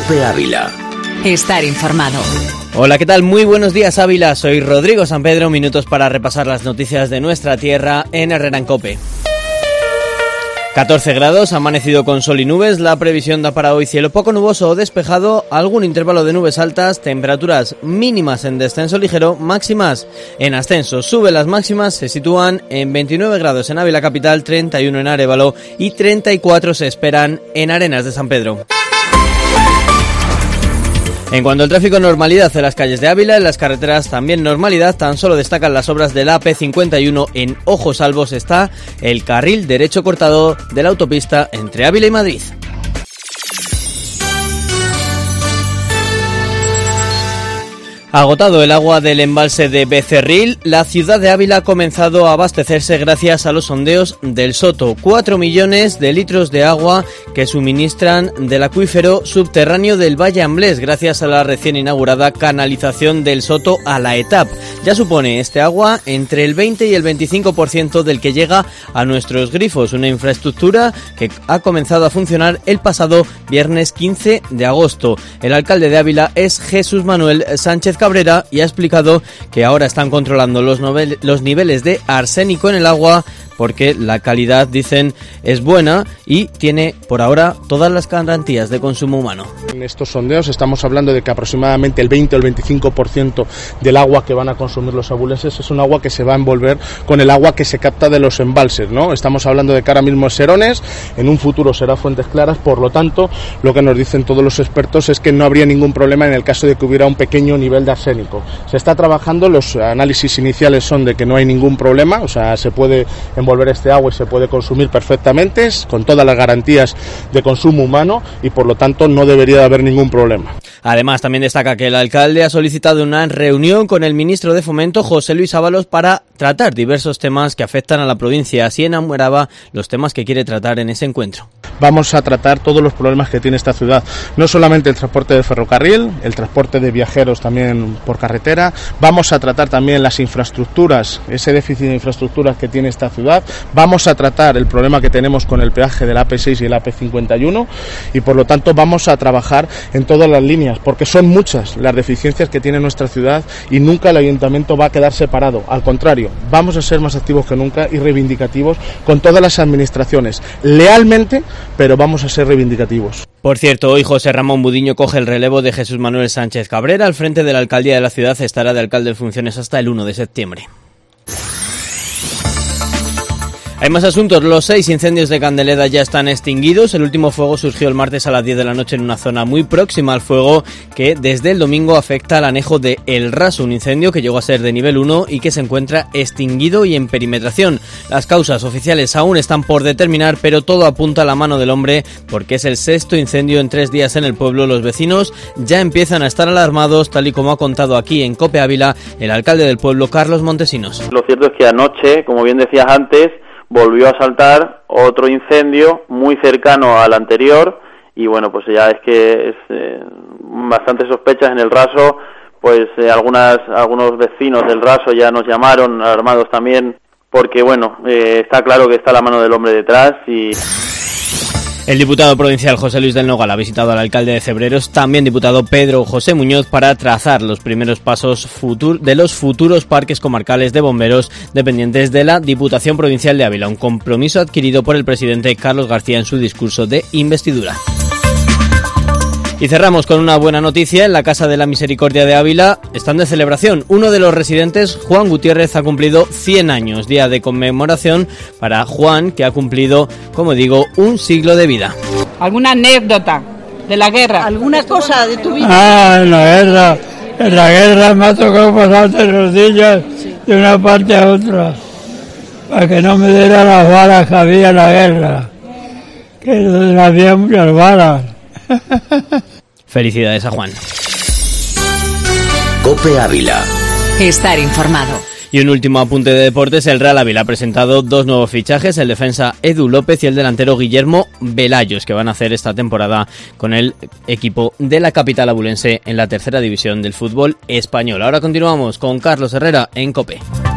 COPE Ávila. Estar informado. Hola, ¿qué tal? Muy buenos días, Ávila. Soy Rodrigo San Pedro. Minutos para repasar las noticias de nuestra tierra en Herrera en COPE. 14 grados, amanecido con sol y nubes. La previsión da para hoy cielo poco nuboso o despejado, algún intervalo de nubes altas, temperaturas mínimas en descenso ligero, máximas en ascenso. Suben las máximas, se sitúan en 29 grados en Ávila capital, 31 en Arévalo y 34 se esperan en Arenas de San Pedro. En cuanto al tráfico, normalidad en las calles de Ávila, en las carreteras también normalidad, tan solo destacan las obras de la AP51. En Ojos Salvos está el carril derecho cortado de la autopista entre Ávila y Madrid. Agotado el agua del embalse de Becerril, la ciudad de Ávila ha comenzado a abastecerse gracias a los sondeos del Soto. 4 millones de litros de agua que suministran del acuífero subterráneo del Valle Amblés, gracias a la recién inaugurada canalización del Soto a la ETAP. Ya supone este agua entre el 20 y el 25% del que llega a nuestros grifos, una infraestructura que ha comenzado a funcionar el pasado viernes 15 de agosto. El alcalde de Ávila es Jesús Manuel Sánchez Cabrera y ha explicado que ahora están controlando los niveles de arsénico en el agua porque la calidad, dicen, es buena y tiene por ahora todas las garantías de consumo humano. En estos sondeos estamos hablando de que aproximadamente el 20 o el 25% del agua que van a consumir los abulenses es un agua que se va a envolver con el agua que se capta de los embalses, ¿no? Estamos hablando de que ahora mismo es Serones, en un futuro será Fuentes Claras, por lo tanto, lo que nos dicen todos los expertos es que no habría ningún problema en el caso de que hubiera un pequeño nivel de arsénico. Se está trabajando, los análisis iniciales son de que no hay ningún problema, o sea, se puede envolver este agua y se puede consumir perfectamente, con todas las garantías de consumo humano y por lo tanto no debería de haber ningún problema. Además, también destaca que el alcalde ha solicitado una reunión con el ministro de Fomento, José Luis Ábalos, para tratar diversos temas que afectan a la provincia. Así enumeraba los temas que quiere tratar en ese encuentro. Vamos a tratar todos los problemas que tiene esta ciudad, no solamente el transporte de ferrocarril, el transporte de viajeros también por carretera, vamos a tratar también las infraestructuras, ese déficit de infraestructuras que tiene esta ciudad, vamos a tratar el problema que tenemos con el peaje del AP6 y el AP51 y por lo tanto vamos a trabajar en todas las líneas, porque son muchas las deficiencias que tiene nuestra ciudad y nunca el ayuntamiento va a quedar separado, al contrario, vamos a ser más activos que nunca y reivindicativos con todas las administraciones, lealmente, pero vamos a ser reivindicativos. Por cierto, hoy José Ramón Budiño coge el relevo de Jesús Manuel Sánchez Cabrera al frente de la alcaldía de la ciudad. Estará de alcalde en funciones hasta el 1 de septiembre. Hay más asuntos. Los 6 incendios de Candeleda ya están extinguidos. El último fuego surgió el martes a las 10 de la noche en una zona muy próxima al fuego que desde el domingo afecta al anejo de El Raso, un incendio que llegó a ser de nivel 1 y que se encuentra extinguido y en perimetración. Las causas oficiales aún están por determinar, pero todo apunta a la mano del hombre porque es el 6º incendio en 3 días en el pueblo. Los vecinos ya empiezan a estar alarmados, tal y como ha contado aquí en COPE Ávila el alcalde del pueblo, Carlos Montesinos. Lo cierto es que anoche, como bien decías antes, volvió a saltar otro incendio muy cercano al anterior y bueno, pues ya es que es bastantes sospechas en El Raso, pues algunos vecinos del Raso ya nos llamaron, alarmados también, porque bueno, está claro que está la mano del hombre detrás y... El diputado provincial José Luis del Nogal ha visitado al alcalde de Cebreros, también diputado Pedro José Muñoz, para trazar los primeros pasos de los futuros parques comarcales de bomberos dependientes de la Diputación Provincial de Ávila, un compromiso adquirido por el presidente Carlos García en su discurso de investidura. Y cerramos con una buena noticia. En la Casa de la Misericordia de Ávila están de celebración. Uno de los residentes, Juan Gutiérrez, ha cumplido 100 años, día de conmemoración para Juan, que ha cumplido, como digo, un siglo de vida. ¿Alguna anécdota de la guerra? ¿Alguna cosa de tu vida? En la guerra me ha tocado pasar de rodillas de una parte a otra, para que no me diera las balas que había en la guerra, que había muchas balas. Felicidades a Juan. COPE Ávila. Estar informado. Y un último apunte de deportes. El Real Ávila ha presentado 2 nuevos fichajes, el defensa Edu López y el delantero Guillermo Velayos, que van a hacer esta temporada con el equipo de la capital abulense en la 3ª división del fútbol español. Ahora continuamos con Carlos Herrera en COPE.